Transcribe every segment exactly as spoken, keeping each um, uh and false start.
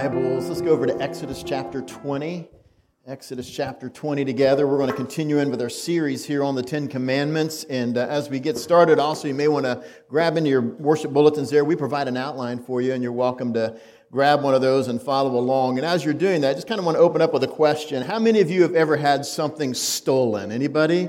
Bibles, let's go over to Exodus chapter twenty. Exodus chapter twenty together. We're going to continue in with our series here on the Ten Commandments. And uh, as we get started, also, you may want to grab into your worship bulletins there. We provide an outline for you, and you're welcome to grab one of those and follow along. And as you're doing that, I just kind of want to open up with a question. How many of you have ever had something stolen? Anybody?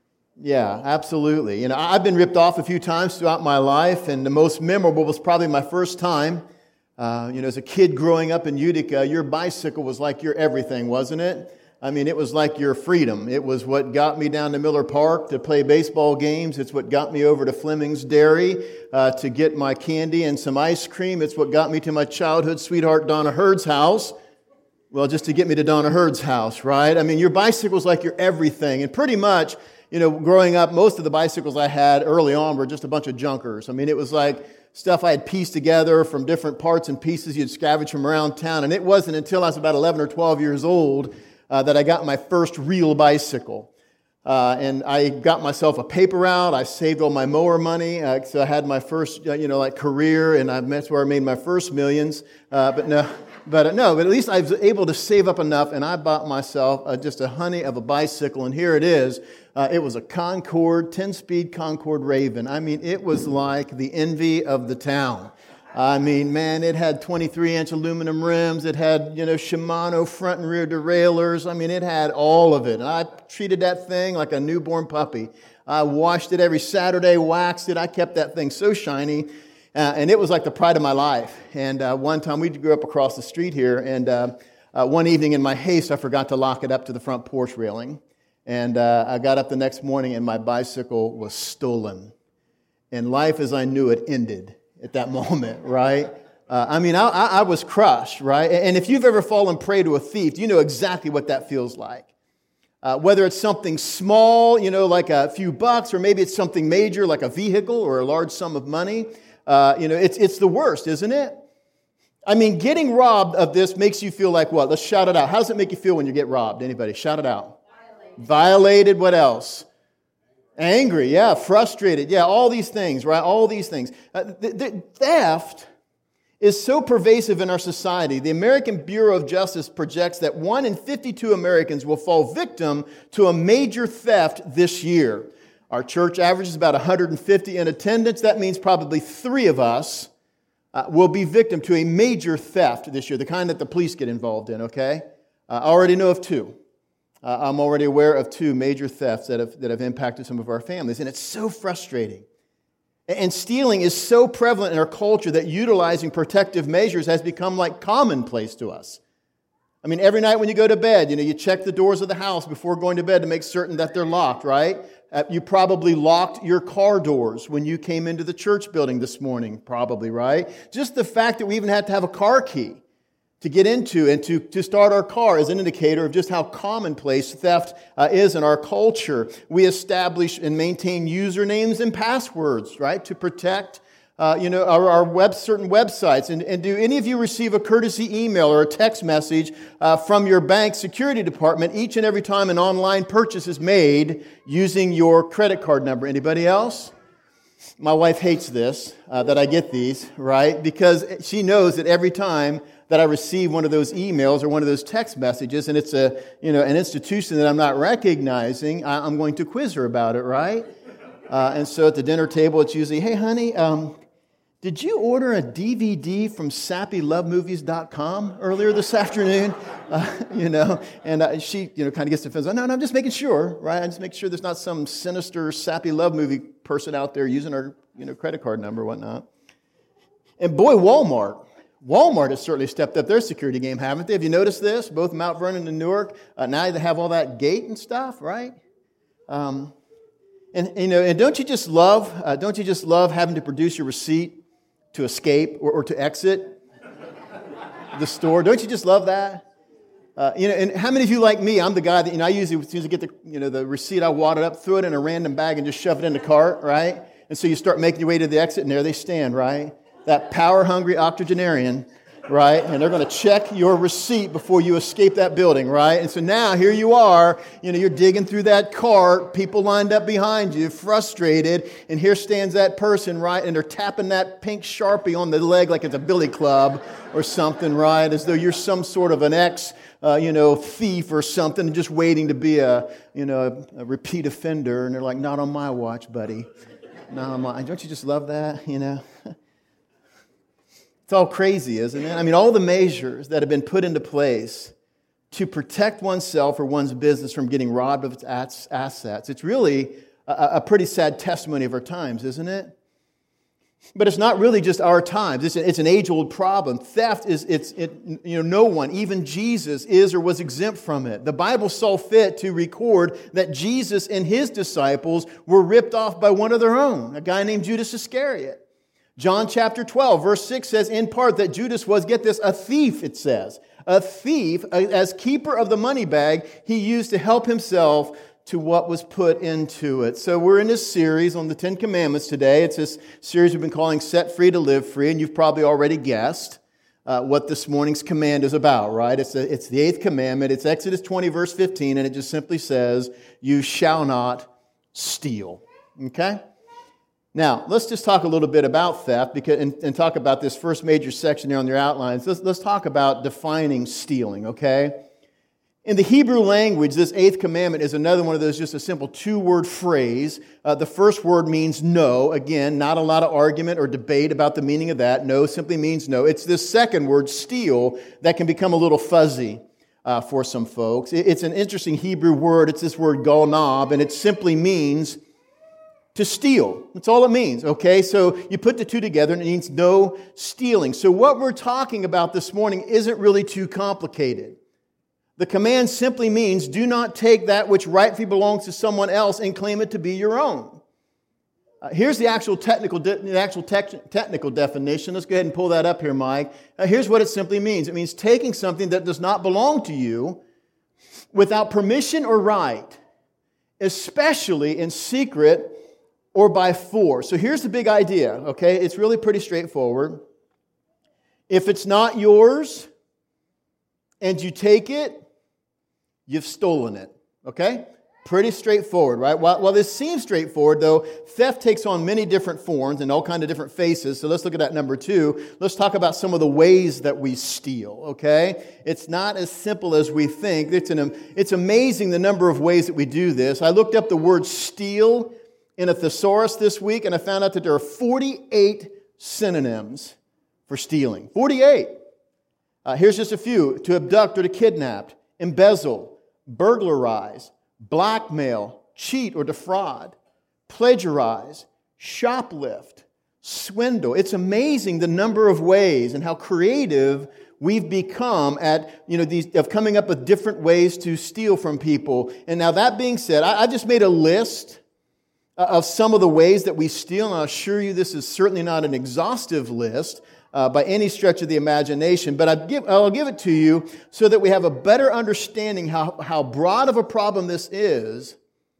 Yeah, absolutely. You know, I've been ripped off a few times throughout my life, and the most memorable was probably my first time. Uh, you know, as a kid growing up in Utica, your bicycle was like your everything, wasn't it? I mean, it was like your freedom. It was what got me down to Miller Park to play baseball games. It's what got me over to Fleming's Dairy uh, to get my candy and some ice cream. It's what got me to my childhood sweetheart, Donna Hurd's house. Well, just to get me to Donna Hurd's house, right? I mean, your bicycle's like your everything. And pretty much, you know, growing up, most of the bicycles I had early on were just a bunch of junkers. I mean, it was like stuff I had pieced together from different parts and pieces you'd scavenge from around town. And it wasn't until I was about eleven or twelve years old uh, that I got my first real bicycle. Uh, and I got myself a paper route. I saved all my mower money. Uh, so I had my first, uh, you know, like career, and I, that's where I made my first millions. Uh, but no, but uh, no, but at least I was able to save up enough, and I bought myself uh, just a honey of a bicycle. And here it is. Uh, it was a Concord, ten-speed Concord Raven. I mean, it was like the envy of the town. I mean, man, it had twenty-three inch aluminum rims. It had, you know, Shimano front and rear derailleurs. I mean, it had all of it. And I treated that thing like a newborn puppy. I washed it every Saturday, waxed it. I kept that thing so shiny. Uh, and it was like the pride of my life. And uh, one time, we grew up across the street here. And uh, uh, one evening in my haste, I forgot to lock it up to the front porch railing. And uh, I got up the next morning and my bicycle was stolen. And life as I knew it ended at that moment, right? Uh, I mean, I, I was crushed, right? And if you've ever fallen prey to a thief, you know exactly what that feels like. Uh, whether it's something small, you know, like a few bucks, or maybe it's something major like a vehicle or a large sum of money, uh, you know, it's it's the worst, isn't it? I mean, getting robbed of this makes you feel like what? Let's shout it out. How does it make you feel when you get robbed? Anybody? Shout it out. Violated, what else? Angry, yeah, frustrated, yeah, all these things, right? All these things. Uh, the, the theft is so pervasive in our society. The American Bureau of Justice projects that one in fifty-two Americans will fall victim to a major theft this year. Our church averages about one hundred fifty in attendance. That means probably three of us uh, will be victim to a major theft this year, the kind that the police get involved in, okay? Uh, I already know of two. Uh, I'm already aware of two major thefts that have that have impacted some of our families, and it's so frustrating. And stealing is so prevalent in our culture that utilizing protective measures has become like commonplace to us. I mean, every night when you go to bed, you know, you check the doors of the house before going to bed to make certain that they're locked, right? Uh, you probably locked your car doors when you came into the church building this morning, probably, right? Just the fact that we even had to have a car key to get into and to, to start our car is an indicator of just how commonplace theft uh, is in our culture. We establish and maintain usernames and passwords, right, to protect uh, you know, our, our web, certain websites. And, and do any of you receive a courtesy email or a text message uh, from your bank security department each and every time an online purchase is made using your credit card number? Anybody else? My wife hates this, uh, that I get these, right, because she knows that every time that I receive one of those emails or one of those text messages, and it's a, you know, an institution that I'm not recognizing, I'm going to quiz her about it, right? Uh, and so at the dinner table, it's usually, hey, honey, um, did you order a D V D from sappy love movies dot com earlier this afternoon? Uh, you know, and uh, she, you know, kind of gets defensive. No, no, I'm just making sure, right? I'm just making sure there's not some sinister sappy love movie person out there using our, you know, credit card number or whatnot. And boy, Walmart. Walmart has certainly stepped up their security game, haven't they? Have you noticed this? Both Mount Vernon and Newark, uh, now they have all that gate and stuff, right? Um, and you know, and don't you just love, uh, don't you just love having to produce your receipt to escape or, or to exit the store? Don't you just love that? Uh, you know, and how many of you like me? I'm the guy that, you know, I usually, as soon as I get the, you know, the receipt, I wad it up, throw it in a random bag, and just shove it in the cart, right? And so you start making your way to the exit, and there they stand, right? That power-hungry octogenarian, right? And they're going to check your receipt before you escape that building, right? And so now here you are, you know, you're digging through that cart, people lined up behind you, frustrated, and here stands that person, right? And they're tapping that pink Sharpie on the leg like it's a billy club or something, right? As though you're some sort of an ex, uh, you know, thief or something, just waiting to be a, you know, a repeat offender. And they're like, not on my watch, buddy. Not on my. Don't you just love that, you know? It's all crazy, isn't it? I mean, all the measures that have been put into place to protect oneself or one's business from getting robbed of its assets. It's really a, a pretty sad testimony of our times, isn't it? But it's not really just our times. It's, a, it's an age-old problem. Theft is, it's, it, you know, no one, even Jesus, is or was exempt from it. The Bible saw fit to record that Jesus and his disciples were ripped off by one of their own, a guy named Judas Iscariot. John chapter twelve, verse six says in part that Judas was, get this, a thief, it says. A thief, as keeper of the money bag, he used to help himself to what was put into it. So we're in this series on the Ten Commandments today. It's this series we've been calling Set Free to Live Free, and you've probably already guessed uh, what this morning's command is about, right? It's, a, it's the eighth commandment. It's Exodus twenty, verse fifteen, and it just simply says, you shall not steal. Okay? Now, let's just talk a little bit about theft because, and, and talk about this first major section here on your outlines. Let's, let's talk about defining stealing, okay? In the Hebrew language, this eighth commandment is another one of those, just a simple two-word phrase. Uh, the first word means no. Again, not a lot of argument or debate about the meaning of that. No simply means no. It's this second word, steal, that can become a little fuzzy uh, for some folks. It, it's an interesting Hebrew word. It's this word gonab, and it simply means to steal. That's all it means, okay? So you put the two together and it means no stealing. So what we're talking about this morning isn't really too complicated. The command simply means do not take that which rightfully belongs to someone else and claim it to be your own. Uh, here's the actual technical de- the actual te- technical definition. Let's go ahead and pull that up here, Mike. Uh, here's what it simply means. It means taking something that does not belong to you without permission or right, especially in secret or by force. So here's the big idea, okay? It's really pretty straightforward. If it's not yours and you take it, you've stolen it, okay? Pretty straightforward, right? While, while this seems straightforward, though, theft takes on many different forms and all kinds of different faces. So let's look at that number two. Let's talk about some of the ways that we steal, okay? It's not as simple as we think. It's, an, it's amazing the number of ways that we do this. I looked up the word steal in a thesaurus this week, and I found out that there are forty-eight synonyms for stealing. forty-eight. Uh, here's just a few. To abduct or to kidnap, embezzle, burglarize, blackmail, cheat or defraud, plagiarize, shoplift, swindle. It's amazing the number of ways and how creative we've become at, you know, these of coming up with different ways to steal from people. And now that being said, I, I just made a list of some of the ways that we steal, and I'll assure you this is certainly not an exhaustive list uh, by any stretch of the imagination, but I'll give, I'll give it to you so that we have a better understanding how, how broad of a problem this is,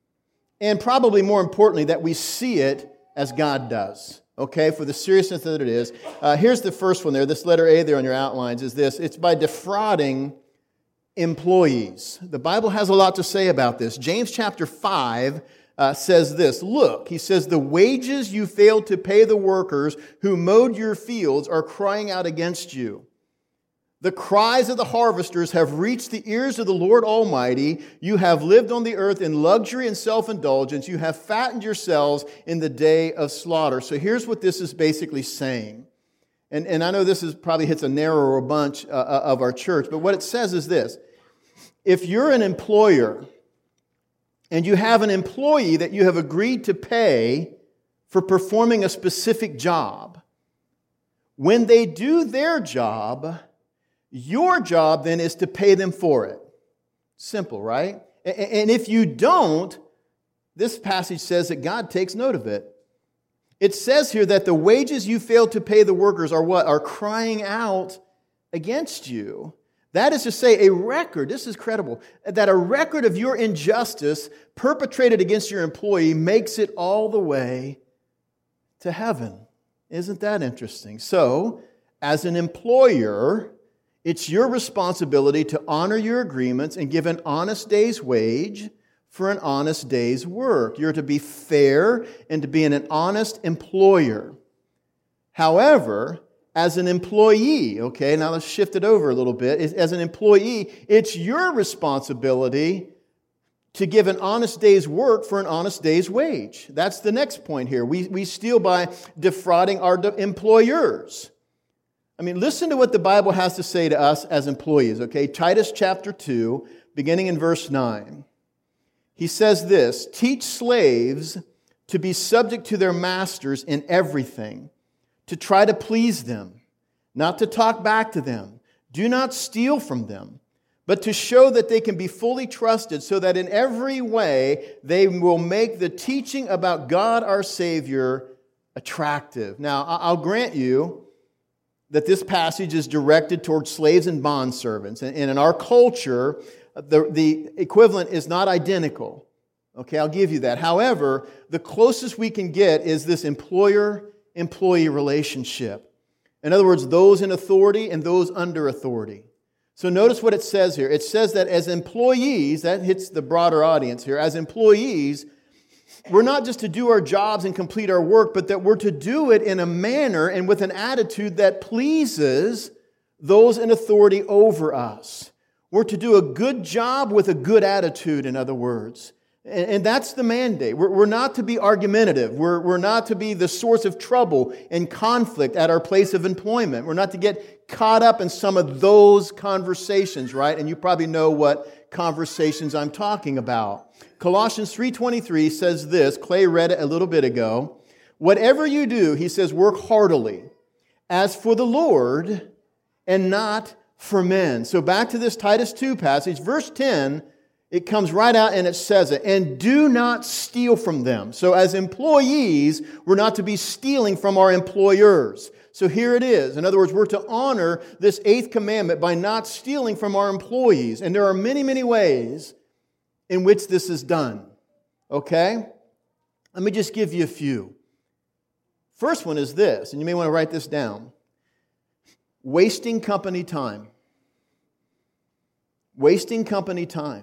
and probably more importantly, that we see it as God does, okay, for the seriousness that it is. Uh, here's the first one there, this letter A there on your outlines is this. It's by defrauding employees. The Bible has a lot to say about this. James chapter five Uh, says this, look, he says, the wages you failed to pay the workers who mowed your fields are crying out against you. The cries of the harvesters have reached the ears of the Lord Almighty. You have lived on the earth in luxury and self-indulgence. You have fattened yourselves in the day of slaughter. So here's what this is basically saying. And, and I know this is probably hits a narrower bunch uh, of our church, but what it says is this. If you're an employer and you have an employee that you have agreed to pay for performing a specific job, when they do their job, your job then is to pay them for it. Simple, right? And if you don't, this passage says that God takes note of it. It says here that the wages you fail to pay the workers are what? Are crying out against you. That is to say, a record, this is credible, that a record of your injustice perpetrated against your employee makes it all the way to heaven. Isn't that interesting? So, as an employer, it's your responsibility to honor your agreements and give an honest day's wage for an honest day's work. You're to be fair and to be an honest employer. However, as an employee, okay, now let's shift it over a little bit. As an employee, it's your responsibility to give an honest day's work for an honest day's wage. That's the next point here. We, we steal by defrauding our de- employers. I mean, listen to what the Bible has to say to us as employees, okay? Titus chapter two, beginning in verse nine. He says this, "Teach slaves to be subject to their masters in everything, to try to please them, not to talk back to them. Do not steal from them, but to show that they can be fully trusted, so that in every way they will make the teaching about God our Savior attractive." Now, I'll grant you that this passage is directed towards slaves and bondservants. And in our culture, the, the equivalent is not identical. Okay, I'll give you that. However, the closest we can get is this employer-employee relationship. In other words, those in authority and those under authority. So notice what it says here. It says that as employees, that hits the broader audience here, as employees, we're not just to do our jobs and complete our work, but that we're to do it in a manner and with an attitude that pleases those in authority over us. We're to do a good job with a good attitude, in other words. And that's the mandate. We're not to be argumentative. We're, we're not to be the source of trouble and conflict at our place of employment. We're not to get caught up in some of those conversations, right? And you probably know what conversations I'm talking about. Colossians three twenty-three says this. Clay read it a little bit ago. "Whatever you do," he says, "work heartily, as for the Lord and not for men." So back to this Titus two passage, verse ten, it comes right out and it says it. "And do not steal from them." So as employees, we're not to be stealing from our employers. So here it is. In other words, we're to honor this eighth commandment by not stealing from our employees. And there are many, many ways in which this is done. Okay? Let me just give you a few. First one is this, and you may want to write this down. Wasting company time. Wasting company time.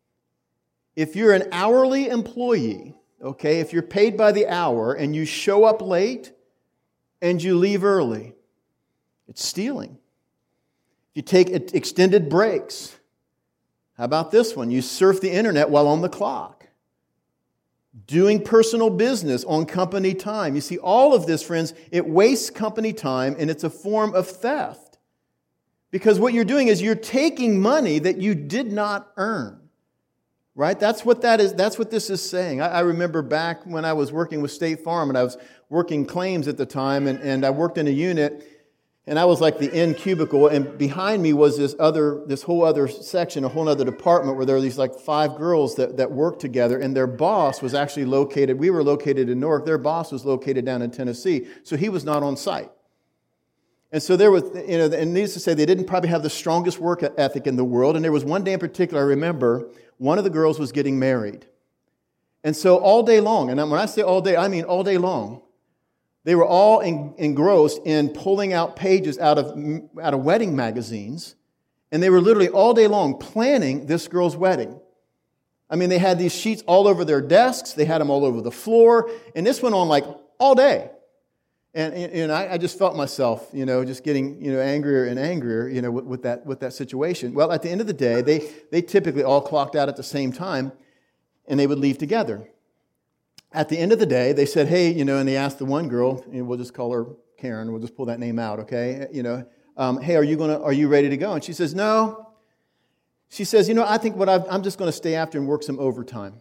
If you're an hourly employee, okay, if you're paid by the hour and you show up late and you leave early, it's stealing. If you take extended breaks, how about this one? You surf the internet while on the clock. Doing personal business on company time. You see, all of this, friends, it wastes company time and it's a form of theft. Because what you're doing is you're taking money that you did not earn. Right? That's what that is. That's what this is saying. I, I remember back when I was working with State Farm and I was working claims at the time, and, and I worked in a unit, and I was like the end cubicle, and behind me was this other, this whole other section, a whole other department where there were these like five girls that, that worked together, and their boss was actually located, we were located in Newark, their boss was located down in Tennessee, so he was not on site. And so there was, you know, and needless to say, they didn't probably have the strongest work ethic in the world, and there was one day in particular, I remember, one of the girls was getting married. And so all day long, and when I say all day, I mean all day long, they were all en- engrossed in pulling out pages out of, out of wedding magazines, and they were literally all day long planning this girl's wedding. I mean, they had these sheets all over their desks, they had them all over the floor, and this went on like all day. And, and, and I, I just felt myself, you know, just getting, you know, angrier and angrier, you know, with, with that with that situation. Well, at the end of the day, they they typically all clocked out at the same time, and they would leave together. At the end of the day, they said, "Hey, you know," and they asked the one girl, and we'll just call her Karen. We'll just pull that name out, okay? You know, um, "Hey, are you gonna are you ready to go?" And she says, "No." She says, "You know, I think what I've, I'm just going to stay after and work some overtime."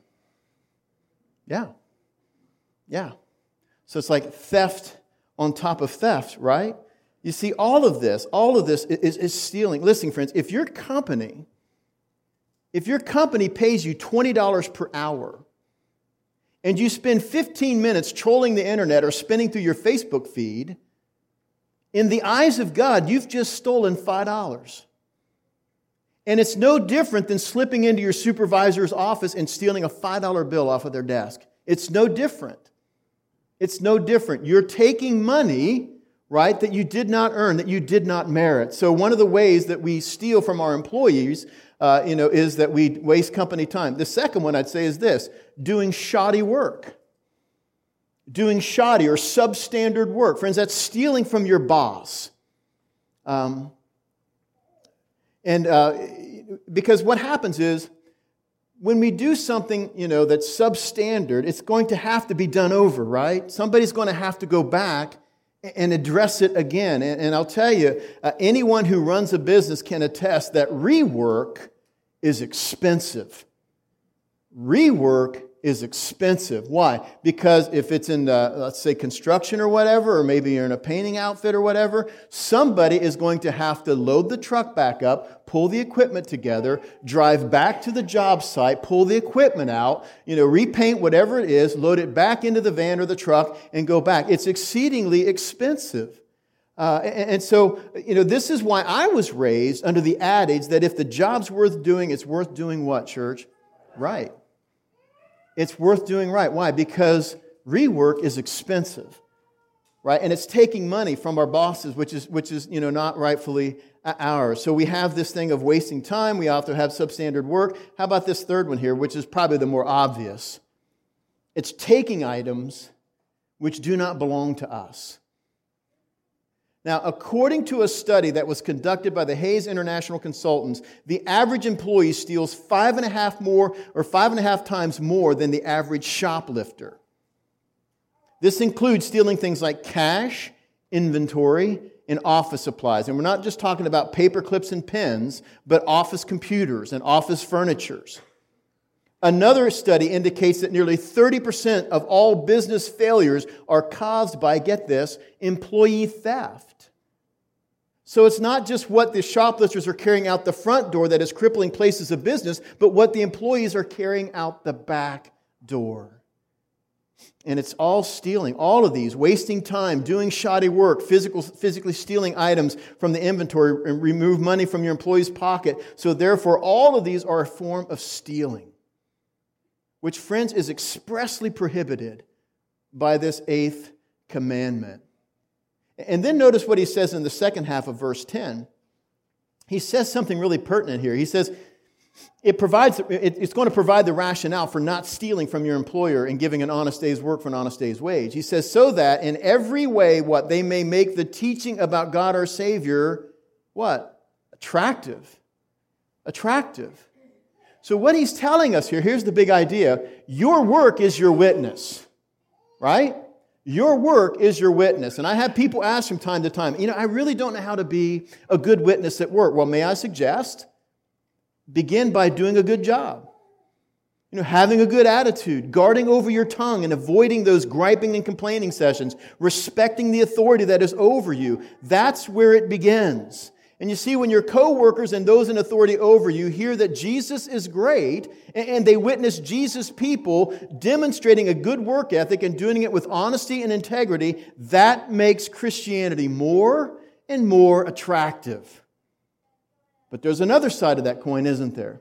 Yeah, yeah. So it's like theft on top of theft, right? You see, all of this, all of this is, is stealing. Listen, friends, if your company, if your company pays you twenty dollars per hour, and you spend fifteen minutes trolling the internet or spinning through your Facebook feed, in the eyes of God, you've just stolen five dollars. And it's no different than slipping into your supervisor's office and stealing a five dollar bill off of their desk. It's no different. It's no different. You're taking money, right, that you did not earn, that you did not merit. So one of the ways that we steal from our employees, uh, you know, is that we waste company time. The second one I'd say is this: doing shoddy work. Doing shoddy or substandard work. Friends, that's stealing from your boss. Um, and uh, because what happens is, when we do something, you know, that's substandard, it's going to have to be done over, right? Somebody's going to have to go back and address it again. And, and I'll tell you, uh, anyone who runs a business can attest that rework is expensive. Rework is expensive. Why? Because if it's in, the, let's say, construction or whatever, or maybe you're in a painting outfit or whatever, somebody is going to have to load the truck back up, pull the equipment together, drive back to the job site, pull the equipment out, you know, repaint whatever it is, load it back into the van or the truck, and go back. It's exceedingly expensive. Uh, and, and so, you know, this is why I was raised under the adage that if the job's worth doing, it's worth doing what, church? Right. It's worth doing right. Why? Because rework is expensive, right? And it's taking money from our bosses, which is, which is, you know, not rightfully ours. So we have this thing of wasting time. We also have substandard work. How about this third one here, which is probably the more obvious? It's taking items which do not belong to us. Now, according to a study that was conducted by the Hayes International Consultants, the average employee steals five and a half more or five and a half times more than the average shoplifter. This includes stealing things like cash, inventory, and office supplies. And we're not just talking about paper clips and pens, but office computers and office furnitures. Another study indicates that nearly thirty percent of all business failures are caused by, get this, employee theft. So it's not just what the shoplifters are carrying out the front door that is crippling places of business, but what the employees are carrying out the back door. And it's all stealing, all of these, wasting time, doing shoddy work, physical, physically stealing items from the inventory, and remove money from your employee's pocket. So therefore, all of these are a form of stealing, which, friends, is expressly prohibited by this eighth commandment. And then notice what he says in the second half of verse ten. He says something really pertinent here. He says, it provides, it's going to provide the rationale for not stealing from your employer and giving an honest day's work for an honest day's wage. He says, so that in every way, what, they may make the teaching about God our Savior, what? Attractive. Attractive. So what he's telling us here, here's the big idea. Your work is your witness, right? Your work is your witness. And I have people ask from time to time, you know, I really don't know how to be a good witness at work. Well, may I suggest, begin by doing a good job. You know, having a good attitude, guarding over your tongue and avoiding those griping and complaining sessions, respecting the authority that is over you. That's where it begins. And you see, when your co-workers and those in authority over you hear that Jesus is great, and they witness Jesus' people demonstrating a good work ethic and doing it with honesty and integrity, that makes Christianity more and more attractive. But there's another side of that coin, isn't there?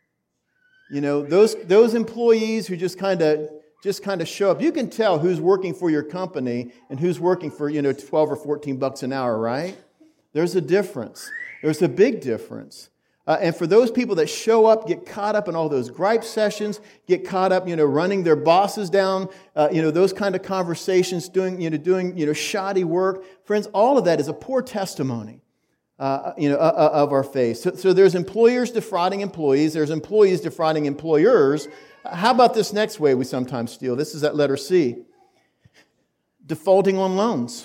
You know, those, those employees who just kind of just kind of show up, you can tell who's working for your company and who's working for, you know, twelve or fourteen bucks an hour, right? There's a difference. There's a big difference. Uh, and for those people that show up, get caught up in all those gripe sessions, get caught up, you know, running their bosses down, uh, you know, those kind of conversations, doing, you know, doing, you know, shoddy work. Friends, all of that is a poor testimony, uh, you know, uh, of our faith. So, so there's employers defrauding employees. There's employees defrauding employers. How about this next way we sometimes steal? This is at letter C. Defaulting on loans.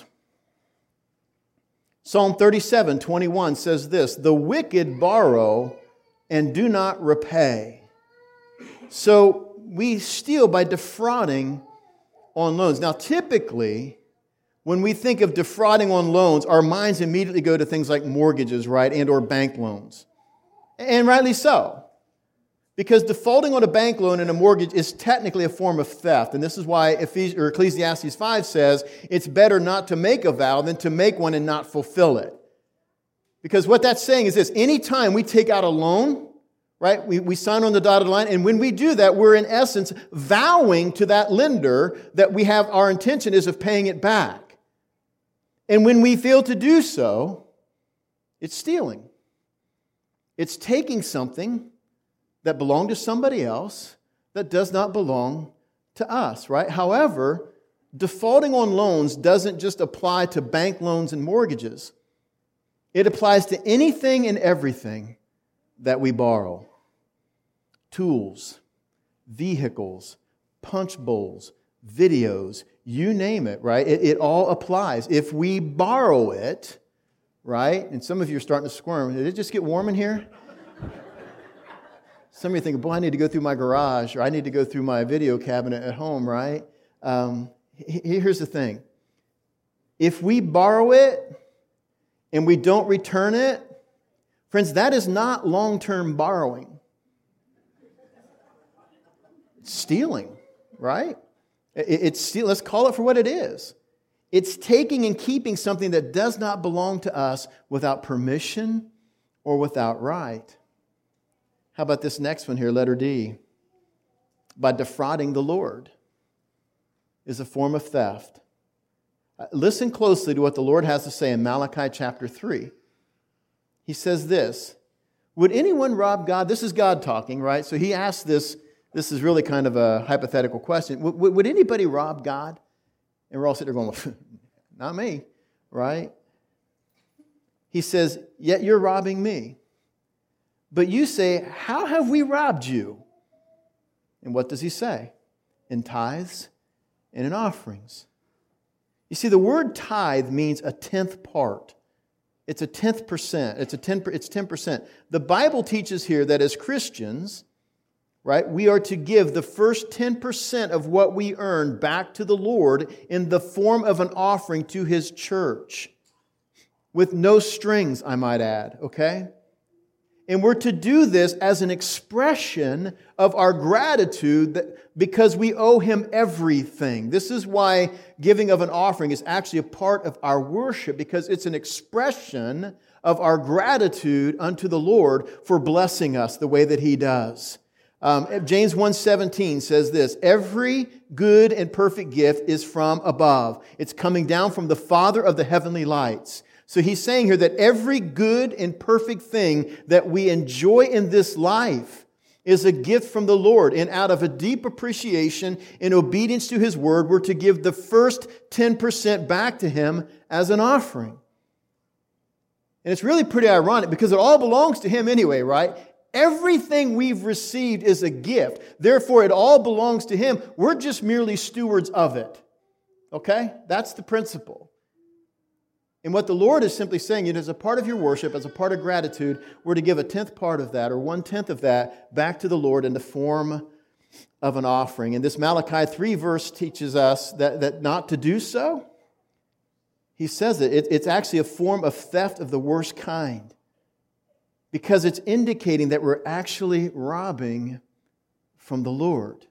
Psalm thirty-seven twenty-one says this, the wicked borrow and do not repay. So we steal by defrauding on loans. Now, typically, when we think of defrauding on loans, our minds immediately go to things like mortgages, right, and or bank loans. And rightly so. Because defaulting on a bank loan and a mortgage is technically a form of theft. And this is why Ephes- or Ecclesiastes five says it's better not to make a vow than to make one and not fulfill it. Because what that's saying is this, anytime we take out a loan, right, we, we sign on the dotted line, and when we do that, we're in essence vowing to that lender that we have our intention is of paying it back. And when we fail to do so, it's stealing. It's taking something that belonged to somebody else that does not belong to us, right? However, defaulting on loans doesn't just apply to bank loans and mortgages. It applies to anything and everything that we borrow. Tools, vehicles, punch bowls, videos, you name it, right? It, it all applies. If we borrow it, right? And some of you are starting to squirm. Did it just get warm in here? Some of you think, boy, I need to go through my garage, or I need to go through my video cabinet at home, right? Um, here's the thing. If we borrow it and we don't return it, friends, that is not long-term borrowing. It's stealing, right? It's steal. Let's call it for what it is. It's taking and keeping something that does not belong to us without permission or without right. How about this next one here, letter D? By defrauding the Lord is a form of theft. Listen closely to what the Lord has to say in Malachi chapter three. He says this, would anyone rob God? This is God talking, right? So he asked this, this is really kind of a hypothetical question. Would, would anybody rob God? And we're all sitting there going, not me, right? He says, yet you're robbing me. But you say, how have we robbed you? And what does he say? In tithes and in offerings. You see, the word tithe means a tenth part. It's a tenth percent. It's a ten. It's ten percent. The Bible teaches here that as Christians, right, we are to give the first ten percent of what we earn back to the Lord in the form of an offering to His church, with no strings, I might add. Okay. And we're to do this as an expression of our gratitude that, because we owe Him everything. This is why giving of an offering is actually a part of our worship, because it's an expression of our gratitude unto the Lord for blessing us the way that He does. Um, James one seventeen says this, every good and perfect gift is from above. It's coming down from the Father of the heavenly lights. So he's saying here that every good and perfect thing that we enjoy in this life is a gift from the Lord. And out of a deep appreciation in obedience to His word, we're to give the first ten percent back to Him as an offering. And it's really pretty ironic because it all belongs to Him anyway, right? Everything we've received is a gift. Therefore, it all belongs to Him. We're just merely stewards of it. Okay? That's the principle. And what the Lord is simply saying, it is a part of your worship, as a part of gratitude, we're to give a tenth part of that, or one-tenth of that, back to the Lord in the form of an offering. And this Malachi three verse teaches us that, that not to do so. He says it, it, it's actually a form of theft of the worst kind, because it's indicating that we're actually robbing from the Lord.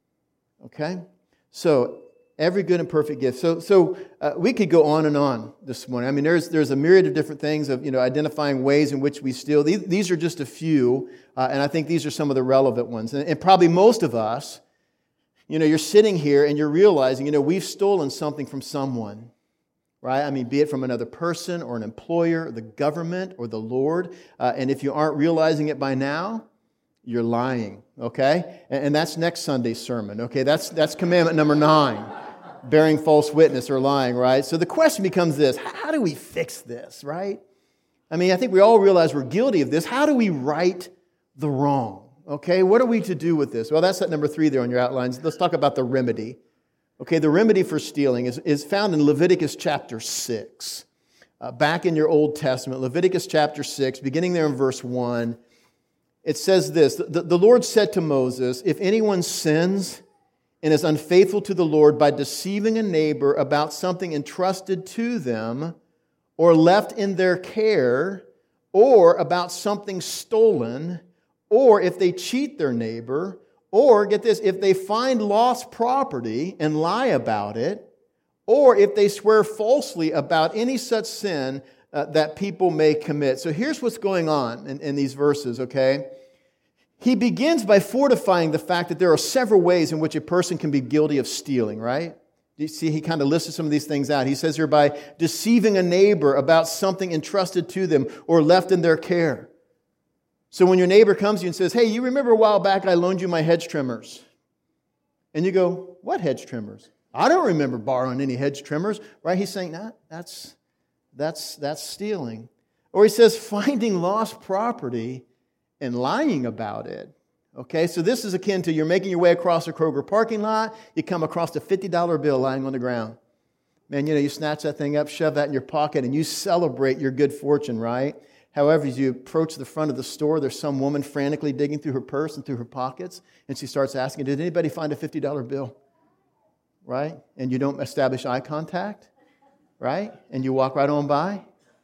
Okay? So, every good and perfect gift. So, so uh, we could go on and on this morning. I mean, there's there's a myriad of different things of, you know, identifying ways in which we steal. These, these are just a few, uh, and I think these are some of the relevant ones. And, and probably most of us, you know, you're sitting here and you're realizing, you know, we've stolen something from someone, right? I mean, be it from another person or an employer, or the government, or the Lord. Uh, and if you aren't realizing it by now, you're lying, okay? And, and that's next Sunday's sermon, okay? That's that's commandment number nine. Bearing false witness or lying, right? So the question becomes this, how do we fix this, right? I mean, I think we all realize we're guilty of this. How do we right the wrong? Okay, what are we to do with this? Well, that's at number three there on your outlines. Let's talk about the remedy. Okay, the remedy for stealing is, is found in Leviticus chapter six. Uh, back in your Old Testament, Leviticus chapter six, beginning there in verse one, it says this, the, the Lord said to Moses, if anyone sins and is unfaithful to the Lord by deceiving a neighbor about something entrusted to them or left in their care, or about something stolen, or if they cheat their neighbor, or, get this, if they find lost property and lie about it, or if they swear falsely about any such sin uh, that people may commit. So here's what's going on in, in these verses, okay? He begins by fortifying the fact that there are several ways in which a person can be guilty of stealing, right? Do you see, he kind of listed some of these things out. He says here, by deceiving a neighbor about something entrusted to them or left in their care. So when your neighbor comes to you and says, hey, you remember a while back I loaned you my hedge trimmers? And you go, what hedge trimmers? I don't remember borrowing any hedge trimmers. Right? He's saying, nah, that's, that's, that's stealing. Or he says, finding lost property and lying about it. Okay, so this is akin to you're making your way across a Kroger parking lot, you come across a fifty dollar bill lying on the ground. Man, you know, you snatch that thing up, shove that in your pocket, and you celebrate your good fortune, right? However, as you approach the front of the store, there's some woman frantically digging through her purse and through her pockets, and she starts asking, did anybody find a fifty dollar bill? Right? And you don't establish eye contact, right? And you walk right on by.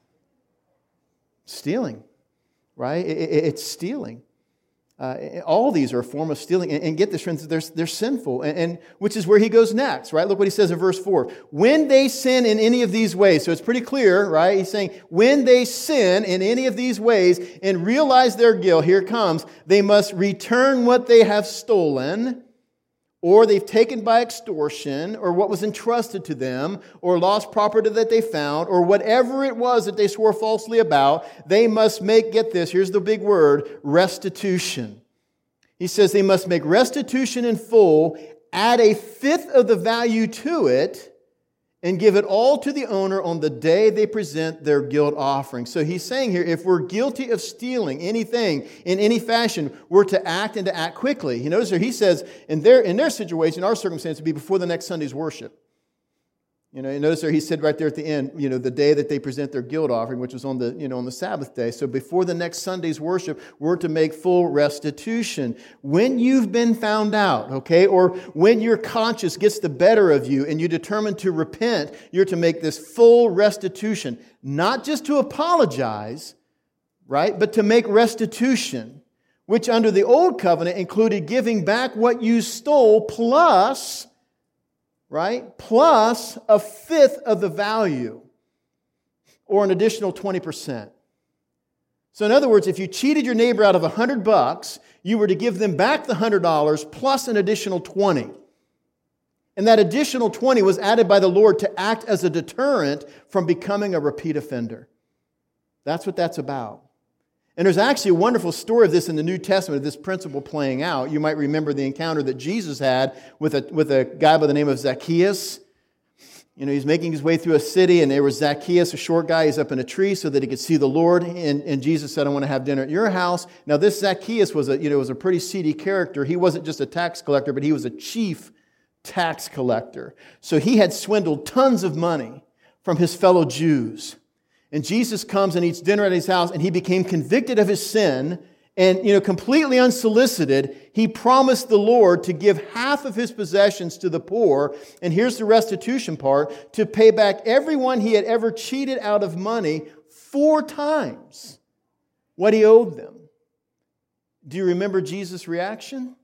Stealing, right? It, it, it's stealing. Uh, all these are a form of stealing. And, and get this, friends, they're, they're sinful, and, and which is where he goes next, right? Look what he says in verse four. When they sin in any of these ways, so it's pretty clear, right? He's saying, when they sin in any of these ways and realize their guilt, here it comes, they must return what they have stolen, or they've taken by extortion, or what was entrusted to them, or lost property that they found, or whatever it was that they swore falsely about, they must make, get this, here's the big word, restitution. He says they must make restitution in full, add a fifth of the value to it, and give it all to the owner on the day they present their guilt offering. So he's saying here, if we're guilty of stealing anything in any fashion, we're to act and to act quickly. You notice here, he says, in their, in their situation, our circumstance would be before the next Sunday's worship. You know, you notice there he said right there at the end, you know, the day that they present their guilt offering, which was on the, you know, on the Sabbath day. So before the next Sunday's worship, we're to make full restitution. When you've been found out, okay, or when your conscience gets the better of you and you determine to repent, you're to make this full restitution. Not just to apologize, right, but to make restitution, which under the old covenant included giving back what you stole plus... right? Plus a fifth of the value, or an additional twenty percent. So in other words, if you cheated your neighbor out of a hundred bucks, you were to give them back the hundred dollars plus an additional twenty. And that additional twenty was added by the Lord to act as a deterrent from becoming a repeat offender. That's what that's about. And there's actually a wonderful story of this in the New Testament, of this principle playing out. You might remember the encounter that Jesus had with a, with a guy by the name of Zacchaeus. You know, he's making his way through a city, and there was Zacchaeus, a short guy. He's up in a tree so that he could see the Lord. And, and Jesus said, I want to have dinner at your house. Now, this Zacchaeus was a, you know, was a pretty seedy character. He wasn't just a tax collector, but he was a chief tax collector. So he had swindled tons of money from his fellow Jews. And Jesus comes and eats dinner at his house, and he became convicted of his sin. And, you know, completely unsolicited, he promised the Lord to give half of his possessions to the poor. And here's the restitution part, to pay back everyone he had ever cheated out of money four times what he owed them. Do you remember Jesus' reaction?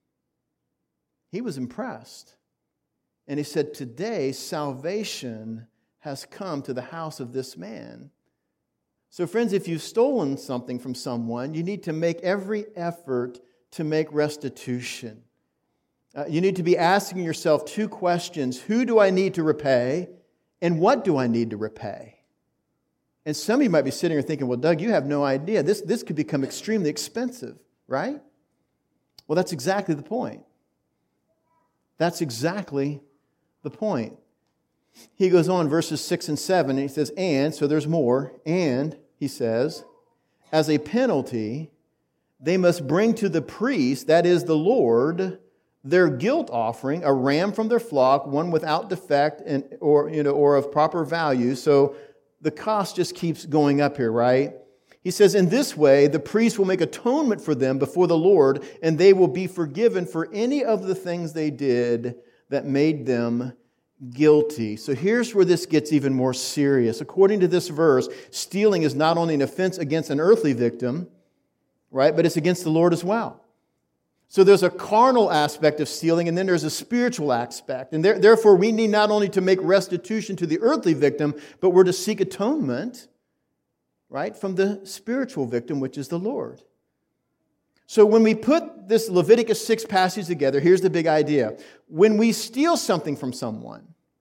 He was impressed. And he said, today salvation has come to the house of this man. So friends, if you've stolen something from someone, you need to make every effort to make restitution. Uh, you need to be asking yourself two questions. Who do I need to repay? And what do I need to repay? And some of you might be sitting here thinking, well, Doug, you have no idea. This, this could become extremely expensive, right? Well, that's exactly the point. That's exactly the point. He goes on, verses six and seven, and he says, and, so there's more, and, he says, as a penalty, they must bring to the priest, that is the Lord, their guilt offering, a ram from their flock, one without defect and or you know or of proper value. So the cost just keeps going up here, right? He says, in this way, the priest will make atonement for them before the Lord, and they will be forgiven for any of the things they did that made them guilty. So here's where this gets even more serious. According to this verse, stealing is not only an offense against an earthly victim, right, but it's against the Lord as well. So there's a carnal aspect of stealing, and then there's a spiritual aspect. And there, therefore, we need not only to make restitution to the earthly victim, but we're to seek atonement, right, from the spiritual victim, which is the Lord. So when we put this Leviticus six passage together, here's the big idea. When we steal something from someone,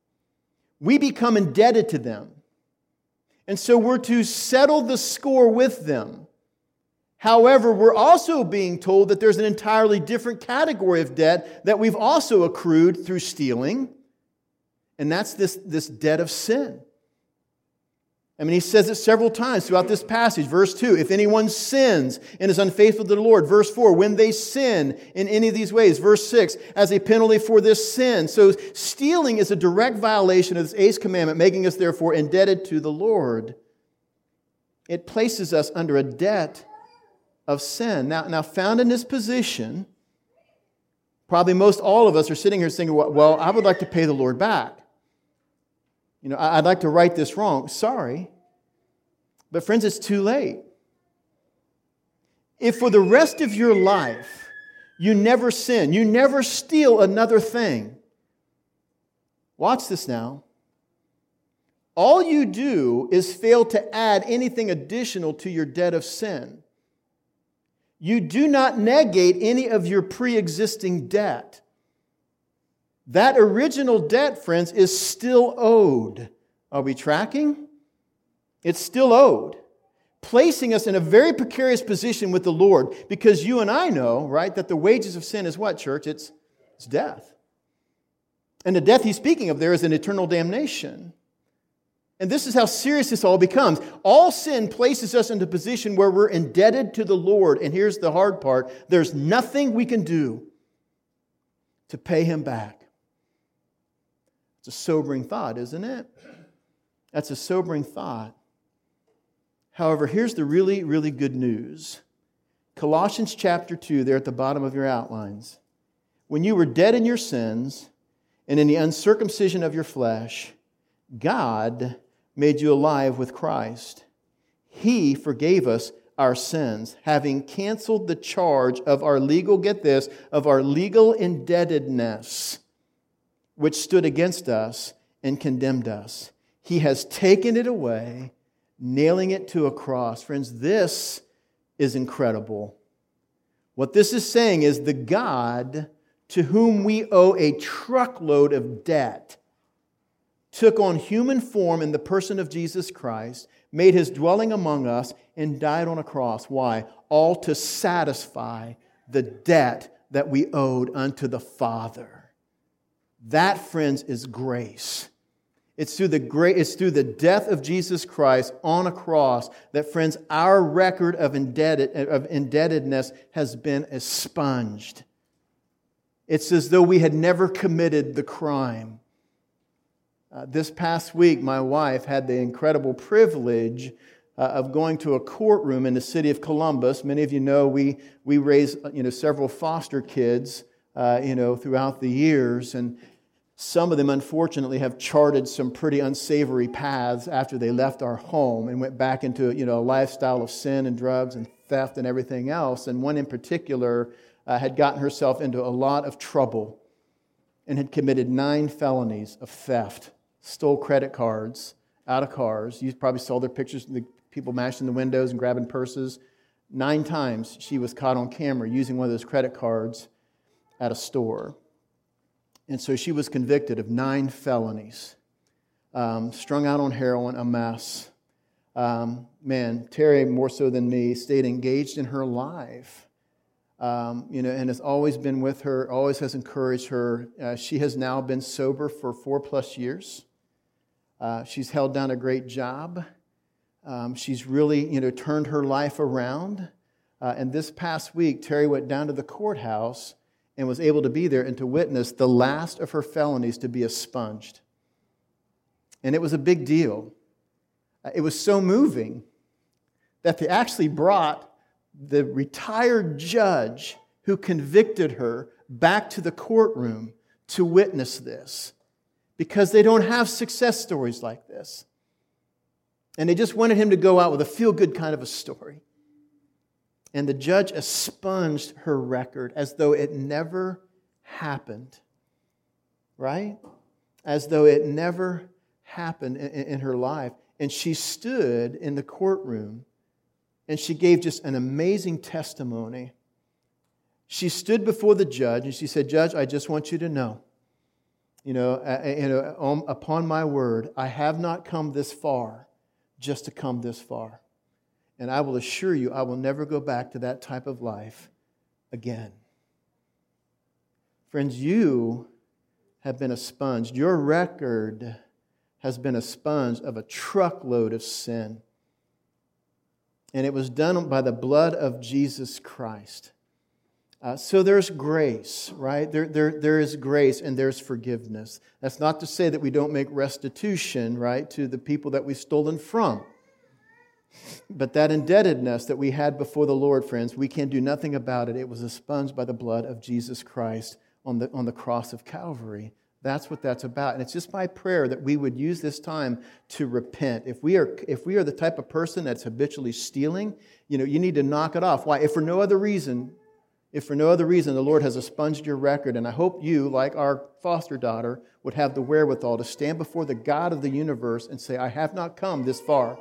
we become indebted to them. And so we're to settle the score with them. However, we're also being told that there's an entirely different category of debt that we've also accrued through stealing, and that's this, this debt of sin. I mean, he says it several times throughout this passage. Verse two, if anyone sins and is unfaithful to the Lord. Verse four, when they sin in any of these ways. Verse six, as a penalty for this sin. So stealing is a direct violation of this eighth commandment, making us therefore indebted to the Lord. It places us under a debt of sin. Now, now found in this position, probably most all of us are sitting here thinking, well, I would like to pay the Lord back. You know, I'd like to right this wrong. Sorry. But friends, it's too late. If for the rest of your life you never sin, you never steal another thing, watch this now. All you do is fail to add anything additional to your debt of sin. You do not negate any of your pre-existing debt. That original debt, friends, is still owed. Are we tracking? It's still owed, placing us in a very precarious position with the Lord, because you and I know, right, that the wages of sin is what, church? It's, it's death. And the death he's speaking of there is an eternal damnation. And this is how serious this all becomes. All sin places us into a position where we're indebted to the Lord. And here's the hard part. There's nothing we can do to pay him back. It's a sobering thought, isn't it? That's a sobering thought. However, here's the really, really good news. Colossians chapter two, there at the bottom of your outlines. When you were dead in your sins and in the uncircumcision of your flesh, God made you alive with Christ. He forgave us our sins, having canceled the charge of our legal, get this, of our legal indebtedness, which stood against us and condemned us. He has taken it away, nailing it to a cross. Friends, this is incredible. What this is saying is the God to whom we owe a truckload of debt took on human form in the person of Jesus Christ, made his dwelling among us, and died on a cross. Why? All to satisfy the debt that we owed unto the Father. That, friends, is grace. It's through the great, it's through the death of Jesus Christ on a cross that, friends, our record of, indebted, of indebtedness has been expunged. It's as though we had never committed the crime. Uh, this past week, my wife had the incredible privilege uh, of going to a courtroom in the city of Columbus. Many of you know we we raise you know several foster kids uh, you know throughout the years, and some of them, unfortunately, have charted some pretty unsavory paths after they left our home and went back into you know a lifestyle of sin and drugs and theft and everything else. And one in particular uh, had gotten herself into a lot of trouble and had committed nine felonies of theft. Stole credit cards out of cars. You probably saw their pictures, the people mashing the windows and grabbing purses. Nine times she was caught on camera using one of those credit cards at a store. And so she was convicted of nine felonies. Um, strung out on heroin, a mess. Um, man, Terry, more so than me, stayed engaged in her life. Um, you know, and has always been with her, always has encouraged her. Uh, she has now been sober for four plus years. Uh, she's held down a great job. Um, she's really, you know, turned her life around. Uh, and this past week, Terry went down to the courthouse and was able to be there and to witness the last of her felonies to be expunged. And it was a big deal. Uh, it was so moving that they actually brought the retired judge who convicted her back to the courtroom to witness this, because they don't have success stories like this. And they just wanted him to go out with a feel-good kind of a story. And the judge expunged her record as though it never happened. Right? As though it never happened in, in her life. And she stood in the courtroom and she gave just an amazing testimony. She stood before the judge and she said, "Judge, I just want you to know You know, uh, you know, um, upon my word, I have not come this far just to come this far. And I will assure you, I will never go back to that type of life again. Friends, you have been a sponge. Your record has been a sponge of a truckload of sin. And it was done by the blood of Jesus Christ. Uh, so there's grace, right? There, there, there is grace and there's forgiveness. That's not to say that we don't make restitution, right, to the people that we've stolen from. But that indebtedness that we had before the Lord, friends, we can do nothing about it. It was expunged by the blood of Jesus Christ on the, on the cross of Calvary. That's what that's about. And it's just my prayer that we would use this time to repent. If we are if we are the type of person that's habitually stealing, you know, you need to knock it off. Why? If for no other reason, if for no other reason, the Lord has expunged your record. And I hope you, like our foster daughter, would have the wherewithal to stand before the God of the universe and say, I have not come this far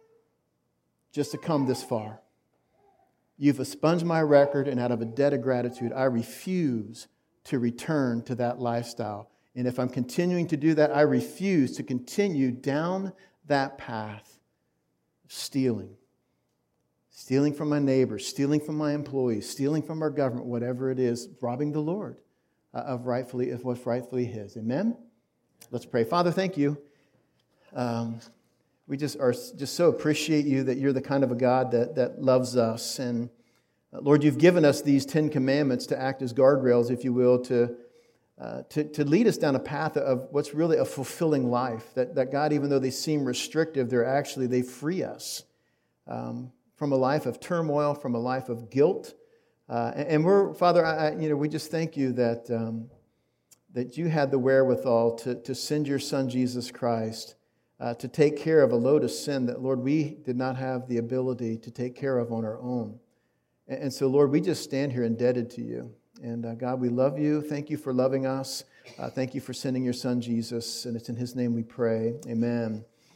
just to come this far. You've expunged my record, and out of a debt of gratitude, I refuse to return to that lifestyle. And if I'm continuing to do that, I refuse to continue down that path of stealing. Stealing from my neighbors, stealing from my employees, stealing from our government, whatever it is, robbing the Lord uh, of rightfully of what's rightfully His. Amen? Let's pray. Father, thank you. Um, we just are just so appreciate you that you're the kind of a God that, that loves us. And uh, Lord, you've given us these Ten Commandments to act as guardrails, if you will, to Uh, to, to lead us down a path of what's really a fulfilling life. That, that God, even though they seem restrictive, they're actually, they free us um, from a life of turmoil, from a life of guilt. Uh, and, and we're, Father, I, you know, we just thank you that um, that you had the wherewithal to, to send your Son, Jesus Christ, uh, to take care of a load of sin that, Lord, we did not have the ability to take care of on our own. And, and so, Lord, we just stand here indebted to you. And uh, God, we love you. Thank you for loving us. Uh, thank you for sending your Son, Jesus. And it's in His name we pray. Amen.